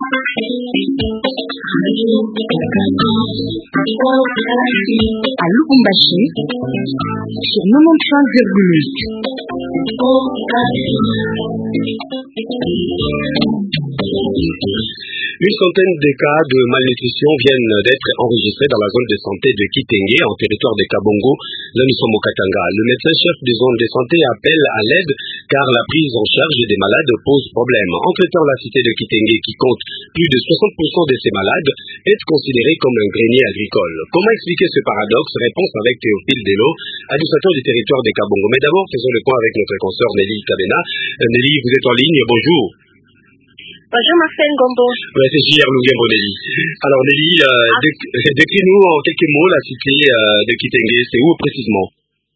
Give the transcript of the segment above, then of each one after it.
À Lubumbashi, sur 95,8. Une centaine de cas de malnutrition viennent d'être enregistrés dans la zone de santé de Kitenge, en territoire de Kabongo. Là, nous sommes au Katanga. Le médecin-chef des zones de santé appelle à l'aide car la prise en charge des malades pose problème. Entre-temps, la cité de Kitenge, qui compte plus de 60% de ces malades, est considérée comme un grenier agricole. Comment expliquer ce paradoxe? Réponse avec Théophile Delo, administrateur du territoire de Kabongo. Mais d'abord, faisons le point avec notre consoeur Nelly Kabena. Nelly, vous êtes en ligne. Bonjour. Bonjour Marcel Gombo. Ouais, c'est JR Louviembre Nelly. Alors Nelly, décris-nous en quelques mots la cité de Kitenge. C'est où précisément?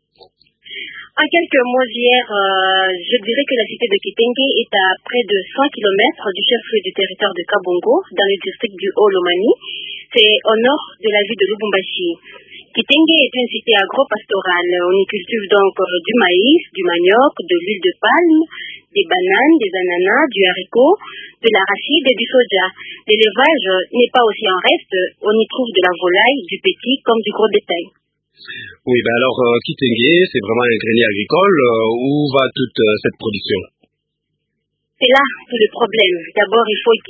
En quelques mots, je dirais que la cité de Kitenge est à près de 100 km du chef-lieu du territoire de Kabongo, dans le district du Haut-Lomami. C'est au nord de la ville de Lubumbashi. Kitenge est une cité agro-pastorale. On y cultive donc du maïs, du manioc, de l'huile de palme, des bananes, des ananas, du haricot, de l'arachide et du soja. L'élevage n'est pas aussi en reste. On y trouve de la volaille, du petit comme du gros bétail. Oui, ben alors Kitenge, c'est vraiment un grenier agricole. Où va toute cette production? C'est là tout le problème. D'abord, il faut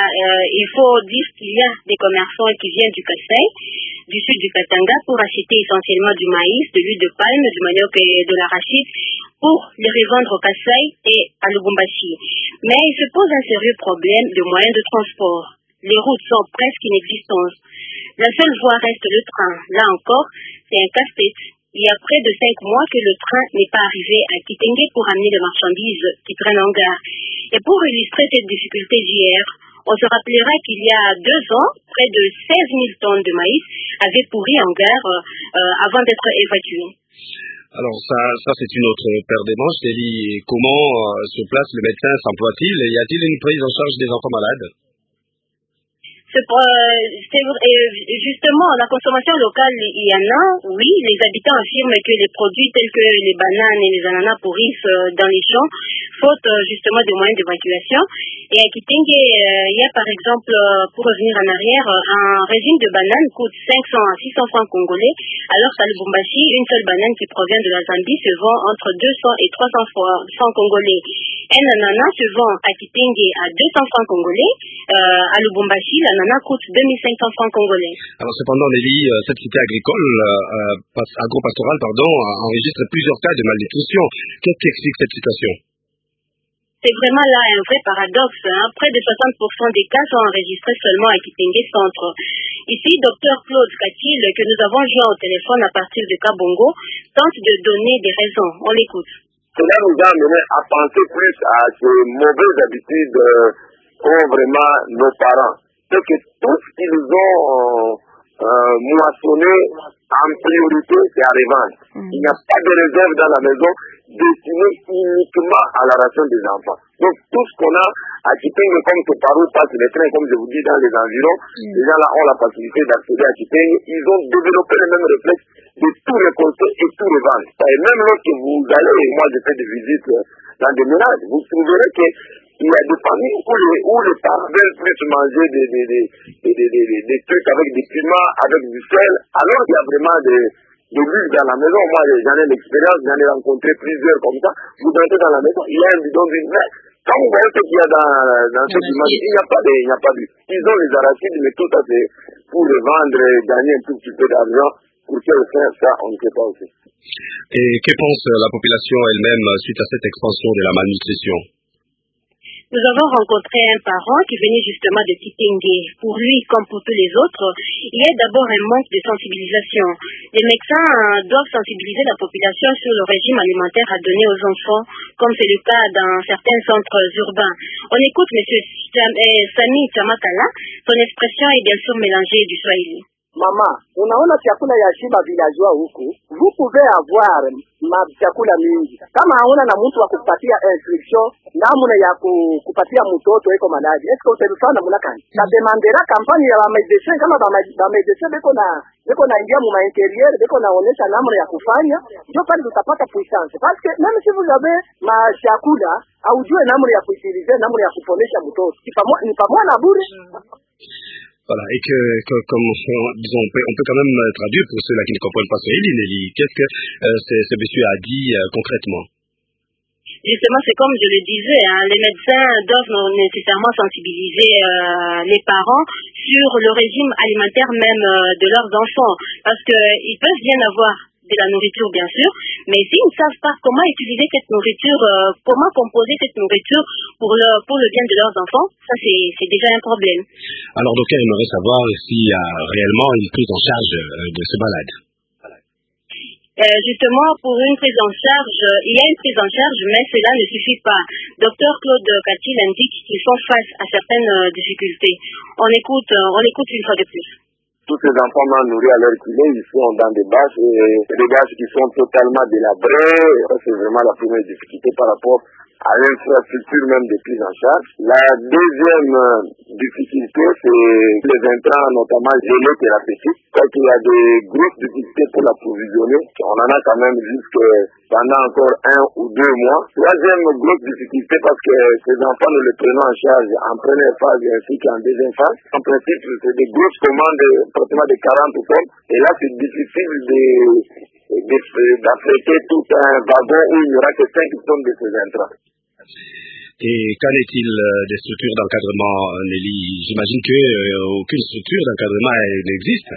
dire qu'il y a des commerçants qui viennent du Kassai, du sud du Katanga, pour acheter essentiellement du maïs, de l'huile de palme, du manioc et de l'arachide, pour les revendre au Kassai et à Lubumbashi. Mais il se pose un sérieux problème de moyens de transport. Les routes sont presque inexistantes. La seule voie reste le train. Là encore, c'est un casse-tête. Il y a près de 5 mois que le train n'est pas arrivé à Kitenge pour amener les marchandises qui traînent en gare. Et pour illustrer cette difficulté d'hier, on se rappellera qu'il y a 2 ans, près de 16 000 tonnes de maïs avaient pourri en gare avant d'être évacuées. Alors ça c'est une autre paire de manches. Nelly, comment sur place le médecin s'emploie-t-il? Y a-t-il une prise en charge des enfants malades? Justement, la consommation locale, il y en a, oui. Les habitants affirment que les produits tels que les bananes et les ananas pourrissent dans les champs, faute justement de moyens d'évacuation. Et à Kitenge, il y a par exemple, pour revenir en arrière, un régime de bananes coûte 500 à 600 francs congolais, alors qu'à Lubumbashi, une seule banane qui provient de la Zambie se vend entre 200 et 300 francs congolais. Un ananas se vend à Kitenge à 200 francs congolais, à Lubumbashi, l'ananas coûte 2500 francs congolais. Alors cependant, Nelly, cette cité agricole, agro-pastorale, enregistre plusieurs cas de malnutrition. Qu'est-ce qui explique cette situation? C'est vraiment là un vrai paradoxe. Près de 60% des cas sont enregistrés seulement à Kitenge Centre. Ici, Dr Claude Katil, que nous avons joint au téléphone à partir de Kabongo, tente de donner des raisons. On l'écoute. Cela nous a amené à penser plus à ces mauvaises habitudes qu'ont vraiment nos parents. C'est que tout ce qu'ils ont moissonné en priorité, c'est à revendre. Il n'y a pas de réserve dans la maison destinée uniquement à la ration des enfants. Donc tout ce qu'on a à Kitenge, comme que par où passent les trains, comme je vous dis, dans les environs, les gens là ont la facilité d'accéder à Kitenge. Ils ont développé le même réflexe de tout récolter et tout revendre. Et même lorsque vous allez, et moi je fais des visites dans des ménages, vous trouverez que il y a des familles où les parents veulent plus manger des trucs avec des piments, avec du sel, alors qu'il y a vraiment de l'huile dans la maison. Moi, j'en ai l'expérience, j'en ai rencontré plusieurs comme ça. Vous entrez dans la maison, il y a un bidon d'huile. Mais quand vous voyez ce qu'il y a dans cette image, il n'y a pas d'huile. Ils ont les arachides, mais tout ça, c'est pour le vendre et gagner un tout petit peu d'argent. Pour quel faire ça, on ne sait pas aussi. Et que pense la population elle-même suite à cette expansion de la malnutrition? Nous avons rencontré un parent qui venait justement de Kitenge. Pour lui, comme pour tous les autres, il y a d'abord un manque de sensibilisation. Les médecins doivent sensibiliser la population sur le régime alimentaire à donner aux enfants, comme c'est le cas dans certains centres urbains. On écoute M. Sami Chamakala. Son expression est bien sûr mélangée du swahili. Mama, unaona chakula ya shiba villageois huku, vous pouvez avoir chakula mingi. Kama hauna na mtu wa kupatia instruction namna ya kupatia mtoto eko maladi, est-ce que utabifanya namna gani? Na demandera kampani ya médecin, kama ba médecin beko na ingia mu interieur, beko naonesha namna ya kufanya, ndio pale tutapata puissance. Parce que même si vous avez chakula, aujue namna ya kuutiliser, namna ya kuponesha mtoto. Ni pamoja na bure. Voilà, et comme disons, on peut quand même traduire pour ceux-là qui ne comprennent pas Swahili, Nelly. Qu'est-ce que ce monsieur a dit concrètement? Justement, c'est comme je le disais, les médecins doivent nécessairement sensibiliser les parents sur le régime alimentaire même de leurs enfants, parce qu'ils peuvent bien avoir de la nourriture bien sûr, mais s'ils ne savent pas comment utiliser cette nourriture, comment composer cette nourriture pour le bien de leurs enfants, ça c'est déjà un problème. Alors d'aucuns aimeraient savoir s'il y a réellement une prise en charge de ce malade. Justement, pour une prise en charge, il y a une prise en charge, mais cela ne suffit pas. Docteur Claude Katil indique qu'ils font face à certaines difficultés. On écoute une fois de plus. Tous ces enfants mal nourris à l'heure qu'il est, ils sont dans des bâches, et des bâches qui sont totalement délabrées. C'est vraiment la première difficulté par rapport à l'infrastructure même de prise en charge. La deuxième difficulté, c'est les intrants, notamment les thérapeutiques. Quand il y a des grosses difficultés pour l'approvisionner, on en a quand même jusque pendant encore 1 ou 2 mois. Troisième grosse difficulté, parce que ces enfants, nous les prenons en charge en première phase ainsi qu'en deuxième phase. En principe, c'est des grosses commandes, pratiquement de 40 tonnes. Et là, c'est difficile d'affréter tout un wagon où il n'y aura que 5 tonnes de ces intrants. Et qu'en est-il des structures d'encadrement, Nelly? J'imagine qu'aucune structure d'encadrement n'existe.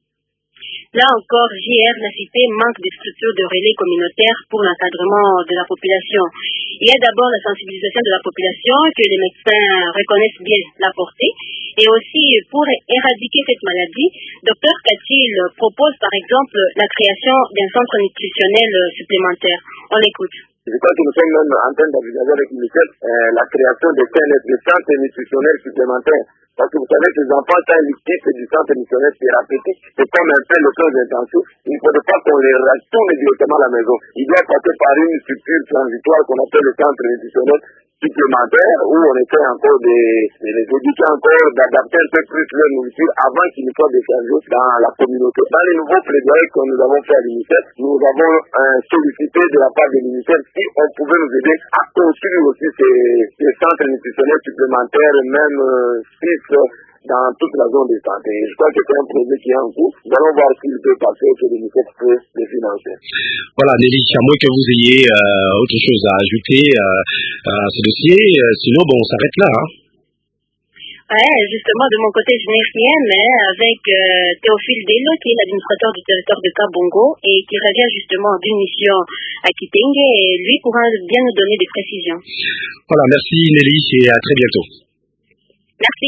Là encore, JR l'a cité, manque de structures de relais communautaires pour l'encadrement de la population. Il y a d'abord la sensibilisation de la population, que les médecins reconnaissent bien la portée. Et aussi, pour éradiquer cette maladie, Dr Katil propose par exemple la création d'un centre nutritionnel supplémentaire. On l'écoute. Je crois que nous sommes même en train d'envisager avec l'UNICEF la création de centres nutritionnels supplémentaires. Parce que vous savez, ces enfants, quand ils quittent du centre nutritionnel thérapeutique, c'est comme un peu le soins intensifs. Il ne faudrait pas qu'on les retourne directement à la maison. Il doit passer par une structure transitoire qu'on appelle le centre nutritionnel supplémentaire, où on essaie encore de les éduquer encore, d'adapter un peu plus leur nourriture avant qu'ils ne soient déchargés dans la communauté. Dans les nouveaux plaidoyers que nous avons fait à l'UNICEF, nous avons sollicité de la part de l'UNICEF si on pouvait nous aider à construire aussi ces centres nutritionnels supplémentaires, même 6 dans toute la zone de santé. Je crois que c'est un projet qui est en cours. Nous allons voir s'il peut passer et que l'UNICEF peut le financer. Voilà, Nelly, à moins que vous ayez autre chose à ajouter à ce dossier, sinon on s'arrête là. Ouais, justement, de mon côté, je n'ai rien, mais avec Théophile Delo, qui est l'administrateur du territoire de Kabongo et qui revient justement d'une mission à Kitenge, et lui pourra bien nous donner des précisions. Voilà, merci Nelly et à très bientôt. Merci.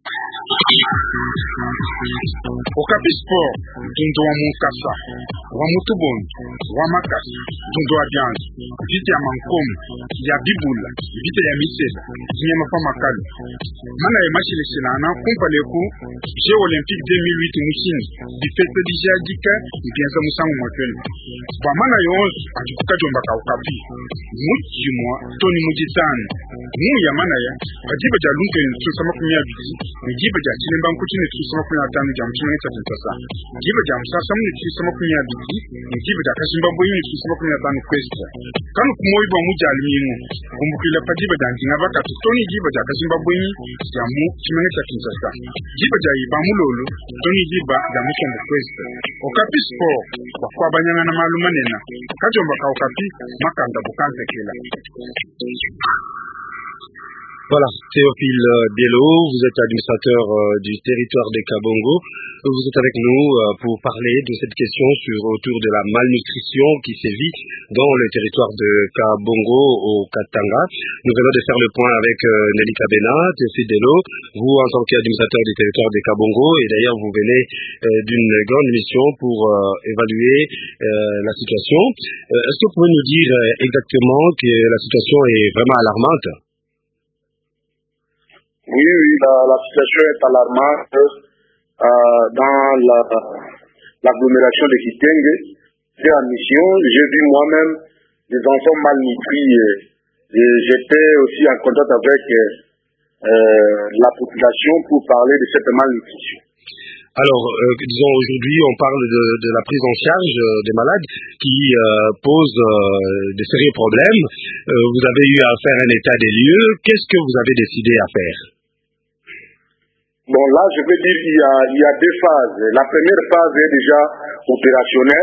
Okapi Sport, Dundo wa Mukasa, wa Mutubon, wa Makas, Dundo wa Bianz, vite ya Mankom, ya Bibula, vite ya Misela, Nyama Pamakalo. Mana ya machile selana, kumpaleku, Jeux Olympiques 2008 Moussini, di fete di Jadika, Bianza Moussango Motel. Kwa mana yonz, ajikuka jombaka Okapi. Muti jumwa, Tony Mujitan. Mu ya mana ya, ajiba jalunke nsusama kumia biti, Jiba ja chilemba nkuchi ne tsusama kunya tanu jam chimene tsa. Jiba ja msasa mu tsusama kunya biti, jiba ja kashimba boyi ne tsusama kunya tanu kwesta. Kanu kumoyi ba mu jalimimu. Kumbukila pa jiba ja nginga baka toni jiba ja kashimba boyi ya mu chimene tsa. Jiba ja iba mu lolo, toni jiba ja mu chombo kwesta. Okapi Sport, kwa banyana na malumanena. Kajomba ka Okapi makanda bukante kila. Voilà, Théophile Delo, vous êtes administrateur du territoire de Kabongo. Vous êtes avec nous pour parler de cette question autour de la malnutrition qui sévit dans le territoire de Kabongo au Katanga. Nous venons de faire le point avec Nelly Kabena, Théophile Delo, vous en tant qu'administrateur du territoire de Kabongo, et d'ailleurs vous venez d'une grande mission pour évaluer la situation. Est-ce que vous pouvez nous dire exactement que la situation est vraiment alarmante? Oui, la situation est alarmante. dans l'agglomération de Kitenge. J'étais en mission, j'ai vu moi-même des enfants malnutris et j'étais aussi en contact avec la population pour parler de cette malnutrition. Alors, disons aujourd'hui, on parle de la prise en charge des malades qui pose de sérieux problèmes. Vous avez eu à faire un état des lieux. Qu'est-ce que vous avez décidé à faire? Bon, là, je veux dire qu'il y a deux phases. La première phase est déjà opérationnelle.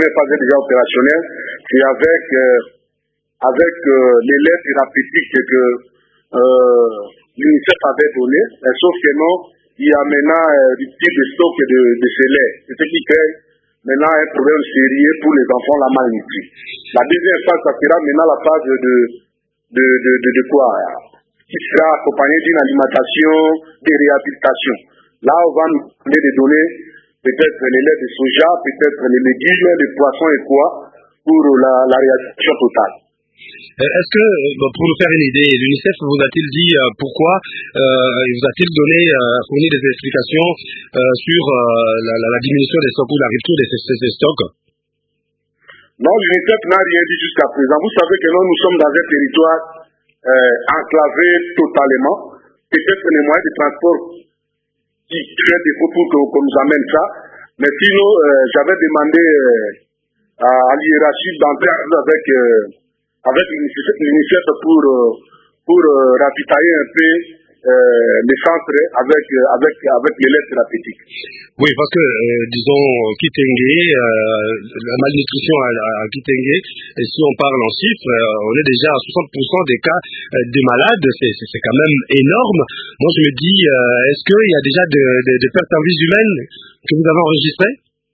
C'est avec les laits thérapeutiques que l'UNICEF avait donné. Sauf que non, il y a maintenant du type de stock de ces laits. C'est ce qui crée maintenant un problème sérieux pour les enfants la malnutris. La deuxième phase, ça sera maintenant la phase de quoi? Qui sera accompagnée d'une alimentation, de réhabilitation. Là, on va nous donner des données, peut-être les laits de soja, peut-être les légumes, les poissons et quoi, pour la réhabilitation totale. Est-ce que, pour nous faire une idée, l'UNICEF vous a-t-il dit pourquoi, vous a-t-il fourni des explications sur la diminution des stocks ou la rupture de ces stocks? Non, l'UNICEF n'a rien dit jusqu'à présent. Vous savez que nous sommes dans un territoire enclavé totalement. Peut-être les moyens de transport qui créent des défauts pour qu'on nous amène ça. Mais sinon, j'avais demandé à l'hiérarchie d'entrer avec l'UNICEF pour ravitailler un peu les centres avec les laits thérapeutiques. Oui, parce que, disons, Kitenge, la malnutrition à Kitenge, et si on parle en chiffres, on est déjà à 60% des cas des malades, c'est quand même énorme. Moi, je me dis, est-ce qu'il y a déjà des pertes en vies humaines que vous avez enregistrées?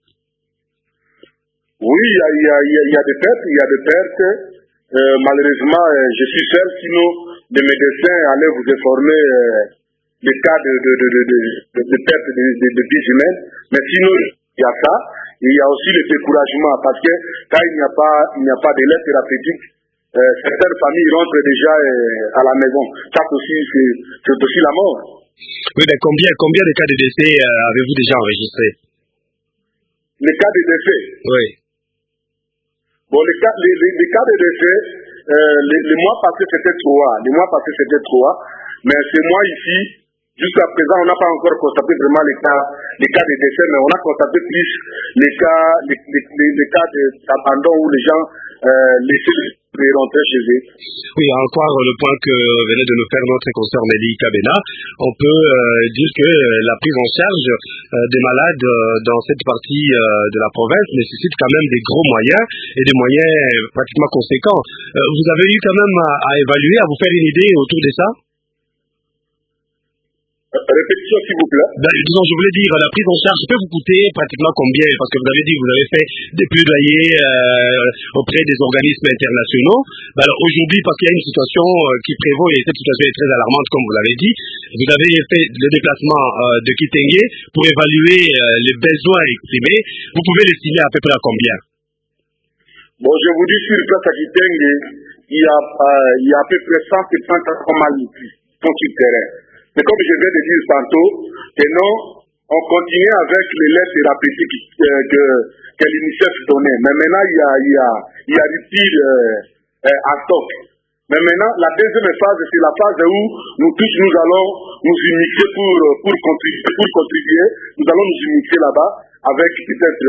Oui, il y a des pertes. Malheureusement, je suis seul, sinon les médecins allaient vous informer des cas de perte de vies humaines. Mais sinon, il y a ça. Et il y a aussi le découragement, parce que quand il n'y a pas de lait thérapeutique, certaines familles rentrent déjà à la maison. Ça aussi, c'est aussi la mort. Oui, mais combien de cas de décès avez-vous déjà enregistrés? Les cas de décès? Oui. Bon, les cas de décès, les mois passés c'était 3. Mais ces mois ici, jusqu'à présent, on n'a pas encore constaté vraiment les cas de décès, mais on a constaté plus les cas d'abandon où les gens laissent rentrer chez eux. Oui, encore le point que venait de nous faire notre consoeur Mélie Kabena, on peut dire que la prise en charge des malades dans cette partie de la province nécessite quand même des gros moyens et des moyens pratiquement conséquents. Vous avez eu quand même à évaluer, à vous faire une idée autour de ça? Répétition, s'il vous plaît. Disons, je voulais dire, la prise en charge peut vous coûter pratiquement combien? Parce que vous avez dit que vous avez fait des plaidoyers auprès des organismes internationaux. Alors aujourd'hui, parce qu'il y a une situation qui prévaut, et cette situation est très alarmante, comme vous l'avez dit, vous avez fait le déplacement de Kitenge pour évaluer les besoins exprimés. Vous pouvez l'estimer à peu près à combien? Bon, je vous dis, sur place à Kitenge, il y a à peu près 170 enfants malnutris sur le terrain. Mais comme je viens de dire tantôt, que non, on continue avec les laits thérapeutiques que l'UNICEF donnait. Mais maintenant, il y a rupture en stock. Mais maintenant, la deuxième phase, c'est la phase où nous tous, nous allons nous unir pour contribuer. Nous allons nous unir là-bas avec peut-être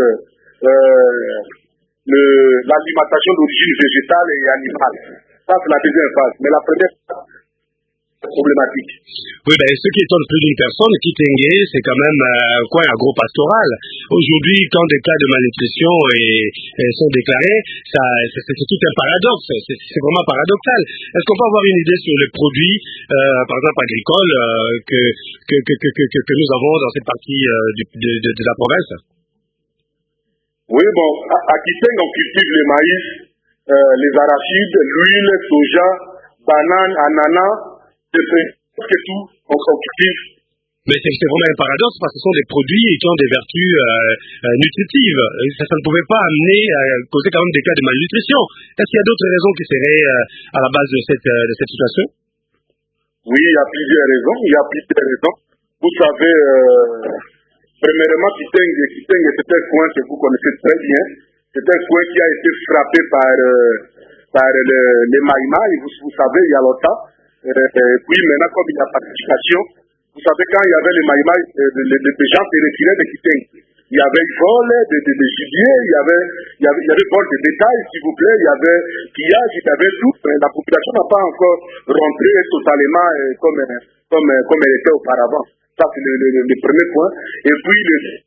l'alimentation d'origine végétale et animale. Ça, c'est la deuxième phase. Mais la première phase, problématique. Oui, ce qui étonne plus d'une personne, Kitenge, c'est quand même un coin agropastoral. Aujourd'hui, quand des cas de malnutrition sont déclarés, c'est tout un paradoxe. C'est vraiment paradoxal. Est-ce qu'on peut avoir une idée sur les produits, par exemple agricoles, que nous avons dans cette partie de la province? Oui, bon, à Kitenge, on cultive le maïs, les arachides, l'huile, soja, banane, ananas. C'est tout, on cultive. Mais c'est vraiment un paradoxe parce que ce sont des produits qui ont des vertus nutritives. Ça ne pouvait pas amener à causer quand même des cas de malnutrition. Est-ce qu'il y a d'autres raisons qui seraient à la base de cette situation? Oui, il y a plusieurs raisons. Vous savez, Premièrement, Kitenge, c'est un coin que vous connaissez très bien. C'est un coin qui a été frappé par les Maïmaï, vous savez, il y a longtemps. Puis maintenant, comme il y a participation, vous savez, quand il y avait les Maïmaï, les gens se retiraient de Kitenge. Il y avait vol de gibier, il y avait vol de bétail, s'il vous plaît, il y avait pillage, il y avait tout. La population n'a pas encore rentré totalement comme elle était auparavant. Ça, c'est le premier point. Et puis,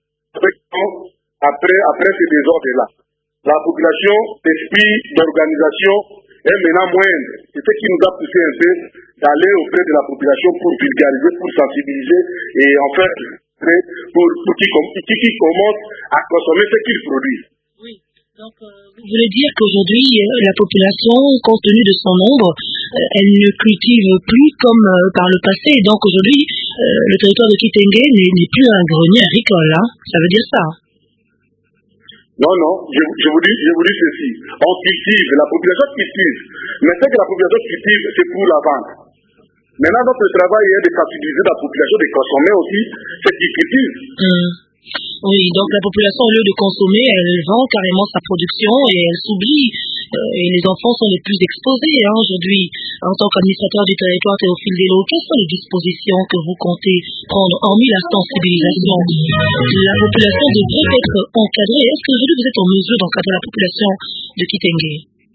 après ces désordres-là, la population, l'esprit d'organisation est maintenant moindre. C'est ce qui nous a poussé un peu d'aller auprès de la population pour vulgariser, pour sensibiliser et en fait, pour qui commence à consommer ce qu'ils produisent. Oui, donc vous voulez dire qu'aujourd'hui, la population, compte tenu de son nombre, elle ne cultive plus comme par le passé. Donc aujourd'hui, le territoire de Kitenge n'est plus un grenier agricole, hein. Ça veut dire ça? Non, je vous dis ceci. On cultive, la population cultive. Mais ce que la population cultive, c'est pour la vente. Maintenant, notre travail est de sensibiliser la population, de consommer aussi ce qu'ils cultivent. Oui, donc la population, au lieu de consommer, elle vend carrément sa production et elle s'oublie. Et les enfants sont les plus exposés aujourd'hui. En tant qu'administrateur du territoire Théophile Dello, quelles sont les dispositions que vous comptez prendre, hormis la sensibilisation? La population devrait être encadrée. Est-ce qu'aujourd'hui vous êtes en mesure d'encadrer la population de Kitenge?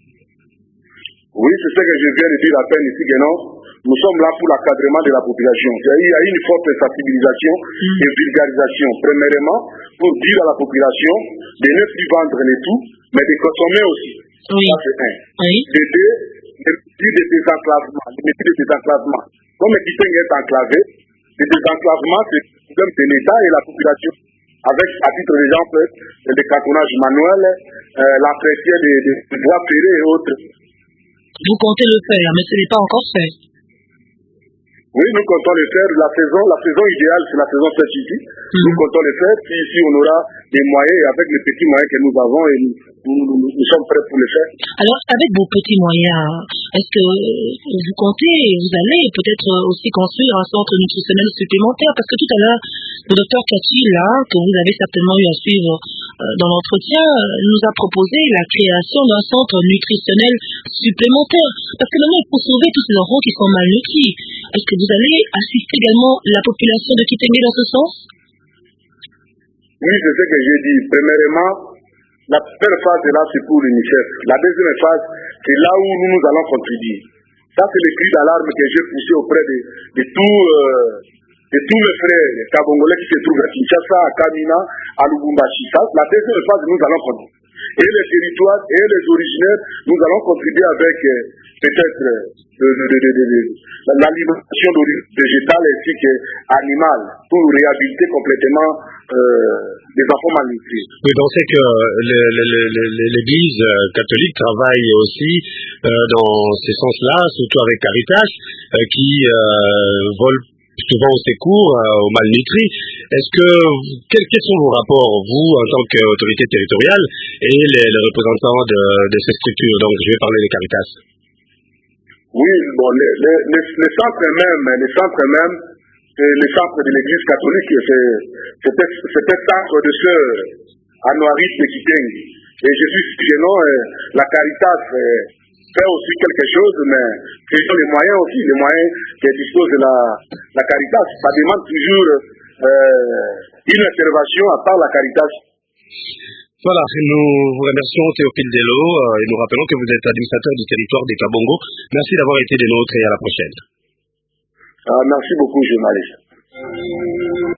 Oui, c'est ce que je viens de dire à peine ici, que non. Nous sommes là pour l'encadrement de la population. Il y a une forte sensibilisation et vulgarisation. Premièrement, pour dire à la population de ne plus vendre les tout, mais de consommer aussi. Oui. Ça, c'est un. Oui. Les mesures de désenclavement. Comme le Kitenge est enclavé, le désenclavement, c'est le problème de l'État et la population. Avec, à titre d'exemple, le cantonnage manuel, l'entretien des voies ferrées et autres. Vous comptez le faire, mais ce n'est pas encore fait. Oui, nous comptons le faire. La saison idéale, c'est la saison sèche ici. Nous comptons le faire. Puis ici, on aura des moyens, et avec les petits moyens que nous avons, et nous sommes prêts pour le faire. Alors, avec vos petits moyens, est-ce que vous comptez, vous allez peut-être aussi construire un centre nutritionnel supplémentaire? Parce que tout à l'heure, le docteur Kachi, là, que vous avez certainement eu à suivre dans l'entretien, nous a proposé la création d'un centre nutritionnel supplémentaire. Parce que maintenant, il faut sauver tous ces enfants qui sont malnutris. Est-ce que vous allez assister également la population de Kitenge dans ce sens? Oui, c'est ce que j'ai dit. Premièrement, la première phase est là, c'est pour l'UNICEF. La deuxième phase, c'est là où nous allons contribuer. Ça, c'est le cri d'alarme que j'ai poussé auprès de tous mes frères kabongolais qui se trouvent à Kinshasa, à Kamina, à Lubumbashi. Ça, la deuxième phase, nous allons contribuer. Et les territoires et les originaires, nous allons contribuer avec peut-être l'alimentation végétale ainsi qu'animale pour réhabiliter complètement les enfants malnutris. Oui, donc c'est que l'Église catholique travaille aussi dans ce sens-là, surtout avec Caritas, qui vole souvent au secours aux malnutris. Quels sont vos rapports, vous, en tant qu'autorité territoriale, et les représentants de ces structures? Donc, je vais parler de Caritas. Oui, bon, les centres même, les centres de l'Église catholique, c'était centre de sœurs à Noaris de Kitenge. Et je suis sûr que la Caritas fait aussi quelque chose, mais ce sont les moyens aussi, les moyens que dispose la Caritas. Ça demande toujours une intervention à part la Caritas. Voilà, nous vous remercions Théophile Dello et nous rappelons que vous êtes administrateur du territoire des Kabongo. Merci d'avoir été des nôtres et à la prochaine. Merci beaucoup, journaliste.